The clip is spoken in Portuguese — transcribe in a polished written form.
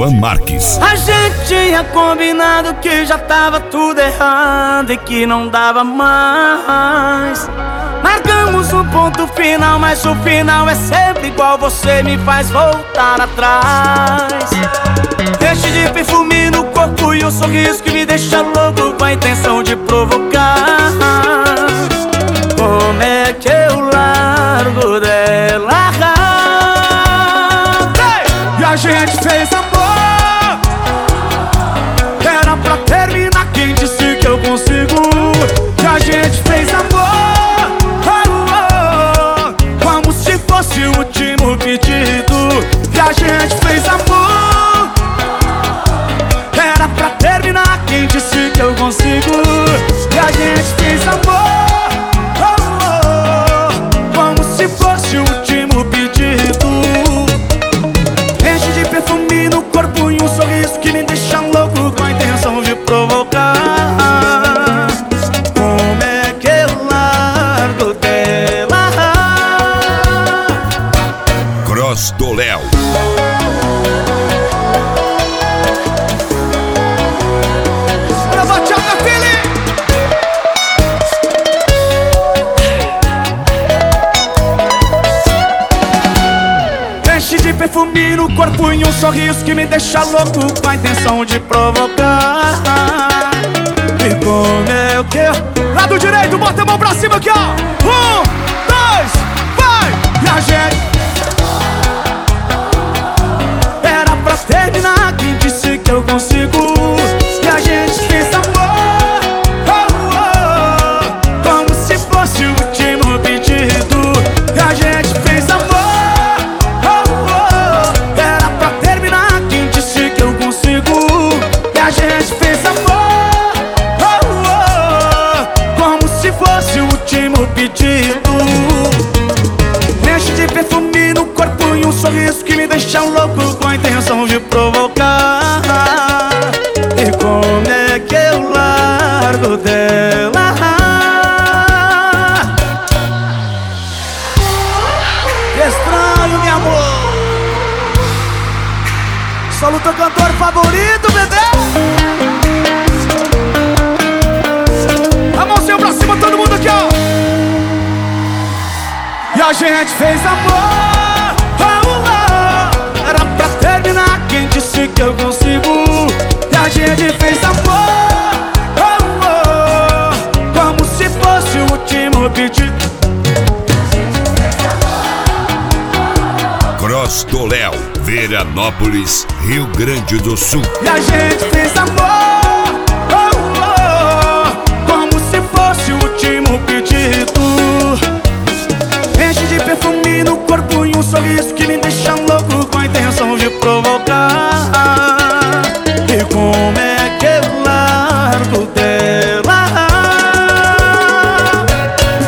Cauã Marques. A gente tinha combinado que já tava tudo errado e que não dava mais. Marcamos um ponto final, mas o final é sempre igual. Você me faz voltar atrás. Enche de perfume no corpo e um sorriso que me deixa louco, com a intenção de provocar. Como é que eu largo dela? E a gente fez amor, era pra terminar, quem disse que eu consigo? E a gente fez amor, como se fosse o último pedido. E a gente fez amor, era pra terminar, quem disse que eu consigo? E a gente fez amor, como se fosse o último pedido. Enche de perfume no corpo e um sorriso que me deixa louco, com a intenção de provocar. Como é que eu largo dela? Cross do Léo. Olha, bachata, filho! Enche de perfume no corpo e um sorriso que me deixa louco, com a intenção de provocar. E como é que eu... Lado direito, bota a mão pra cima aqui, ó. 1, 2, vai! E a gente... Era pra terminar, quem disse que eu consigo? E a gente fez amor, como se fosse o último pedido. E a gente fez amor, era pra terminar, quem disse que eu consigo? E a gente fez amor, como se fosse o último pedido. Enche de perfume no corpo e um sorriso que me deixa louco, com a intenção de provocar. E como é que eu largo dela? Estranho, meu amor. Solo teu cantor favorito, bebê. A mãozinha pra cima, todo mundo aqui, ó. E a gente fez amor, era pra terminar, quem disse que eu consigo? E a gente fez amor, como se fosse o último pedido. Cross do Léo, Veranópolis, Rio Grande do Sul. E a gente fez amor,